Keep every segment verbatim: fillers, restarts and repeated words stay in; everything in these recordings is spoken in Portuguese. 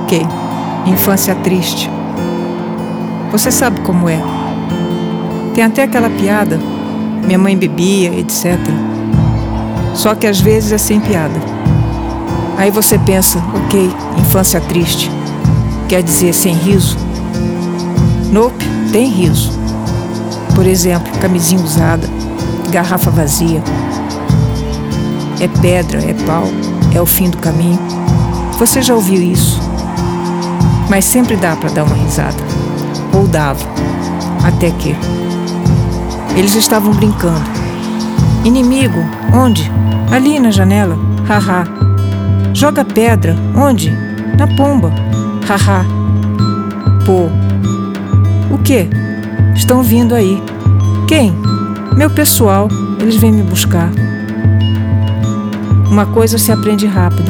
Ok, infância triste. Você sabe como é. Tem até aquela piada, minha mãe bebia, etcétera. Só que às vezes é sem piada. Aí você pensa, ok, infância triste. Quer dizer, sem riso? Nope, tem riso. Por exemplo, camisinha usada, garrafa vazia. É pedra, é pau, é o fim do caminho. Você já ouviu isso? Mas sempre dá para dar uma risada. Ou dava. Até que... Eles estavam brincando. Inimigo, onde? Ali na janela. Haha. Joga pedra, onde? Na pomba. Haha. Pô. O quê? Estão vindo aí. Quem? Meu pessoal. Eles vêm me buscar. Uma coisa se aprende rápido.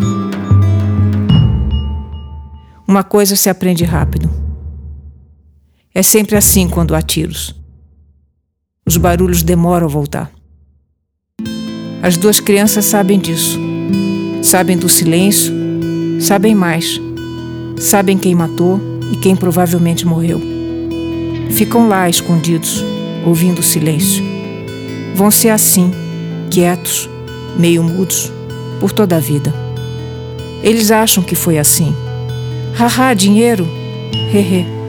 Uma coisa se aprende rápido. É sempre assim quando há tiros. Os barulhos demoram a voltar. As duas crianças sabem disso. Sabem do silêncio, sabem mais. Sabem quem matou e quem provavelmente morreu. Ficam lá escondidos, ouvindo o silêncio. Vão ser assim, quietos, meio mudos, por toda a vida. Eles acham que foi assim. Haha, dinheiro? Hehe.